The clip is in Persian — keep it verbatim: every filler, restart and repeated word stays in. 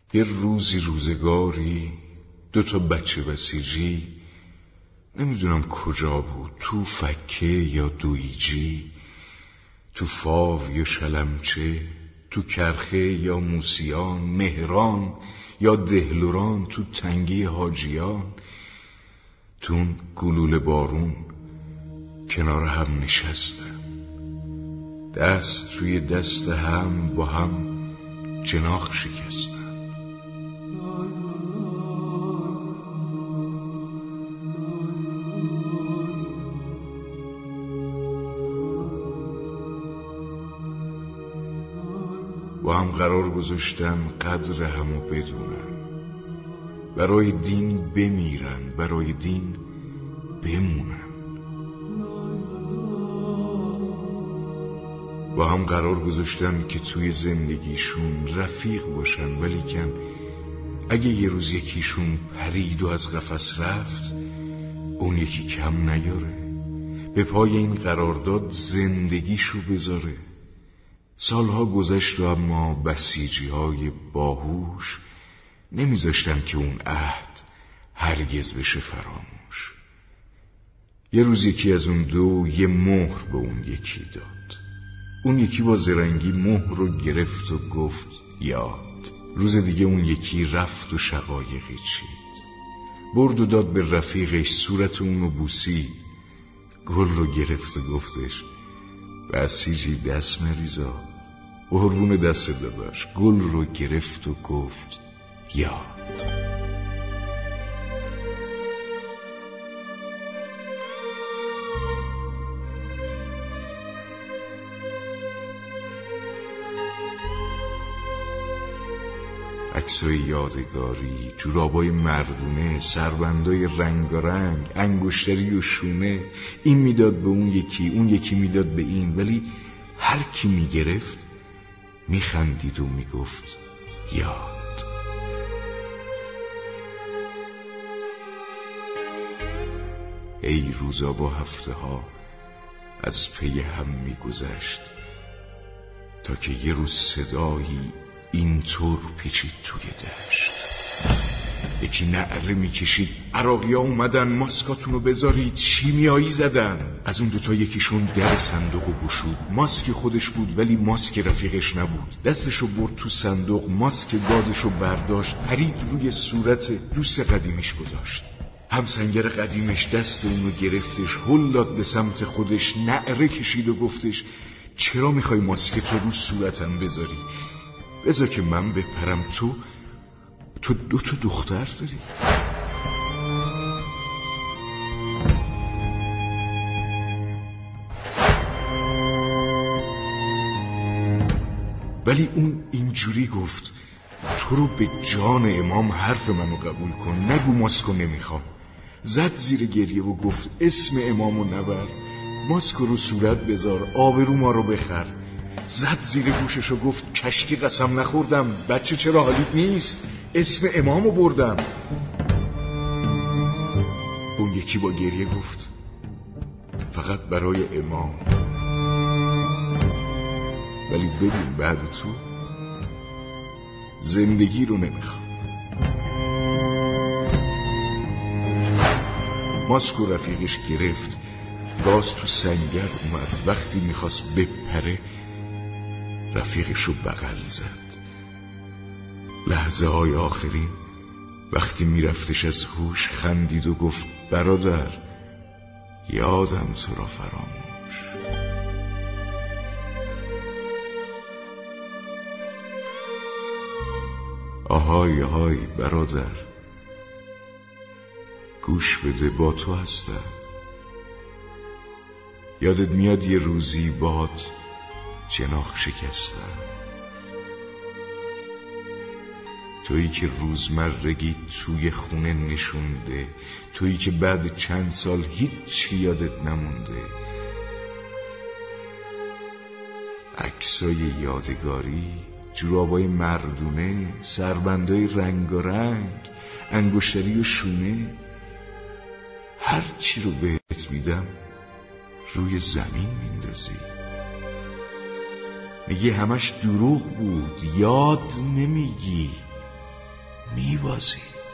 یه روزی روزگاری دو تا بچه بسیجی، نمیدونم کجا بود، تو فکه یا دویجی، تو فاو یا شلمچه، تو کرخه یا موسیان، مهران یا دهلوران، تو تنگی حاجیان، تو اون گلوله بارون کنار هم نشستن، دست توی دست هم با هم جناق شکستن. با هم قرار گذاشتن قدر همو بدونن، برای دین بمیرن، برای دین بمونن. با هم قرار گذاشتن که توی زندگیشون رفیق باشن، ولیکن اگه یه روز یکیشون پرید و از قفس رفت، اون یکی کم نیاره، به پای این قرارداد زندگیشو بذاره. سالها گذشت و اما بسیجی های باهوش نمیذاشتن که اون عهد هرگز بشه فراموش. یه روز یکی از اون دو یه مهر به اون یکی داد. اون یکی با زرنگی مهر رو گرفت و گفت یاد. روز دیگه اون یکی رفت و شقایقی چید، برد و داد به رفیقش، صورت اونو بوسید، گل رو گرفت و گفتش بسیجی دست مریزاد. قربون دست داداش، گل رو گرفت و گفت یاد. عکسای یادگاری، جورابای مردونه، سربندای رنگارنگ، انگشتری و شونه، این میداد به اون یکی، اون یکی میداد به این، ولی هر کی میگرفت میخندید و میگفت یاد. ای روزا و هفته ها از پی هم میگذشت، تا که یه روز صدایی اینطور پیچید توی دشت. یکی نعره میکشید عراقی ها اومدن، ماسکاتونو بذارید، شیمیایی زدن. از اون دوتا یکیشون در صندوقو گشود. ماسک خودش بود ولی ماسک رفیقش نبود. دستشو برد تو صندوق، ماسک گازشو برداشت، پرید روی صورت دوست قدیمیش گذاشت. همسنگر قدیمش دست اونو گرفتش، هل داد به سمت خودش، نعره کشید و گفتش چرا میخوای ماسک تو رو صورتم بذاری؟ بذار که من بپرم. تو تو دو تا دختر داری. ولی اون اینجوری گفت تو رو به جان امام حرف منو قبول کن، نگو ماسکو نمیخوام. زد زیر گریه و گفت اسم امامو نبر، ماسکو رو صورت بذار، آبرو ما رو بخر. زد زیر گوشش و گفت کشکی قسم نخوردم، بچه چرا حالیت نیست؟ اسم امامو بردم. اون یکی با گریه گفت فقط برای امام. ولی ببین بعد تو زندگی رو نمیخوام. ماسکو رفیقش گرفت، باز تو سنگر اومد. وقتی میخواست بپره رفیقش رو بغل زد. لحظه های آخرین وقتی میرفتش از هوش خندید و گفت برادر یادم تو را فراموش. آهای آهای برادر گوش بده، با تو هستم. یادت میاد یه روزی باهات جناق شکستم، تویی که روزمرگی توی خونه نشونده، تویی که بعد چند سال هیچی یادت نمونده. عکسای یادگاری، جورابای مردونه، سربندای رنگارنگ، انگشتری و شونه، هر چی رو بهت میدم روی زمین میندازی. میگی همش دروغ بود، یاد نمیگی. میبازی.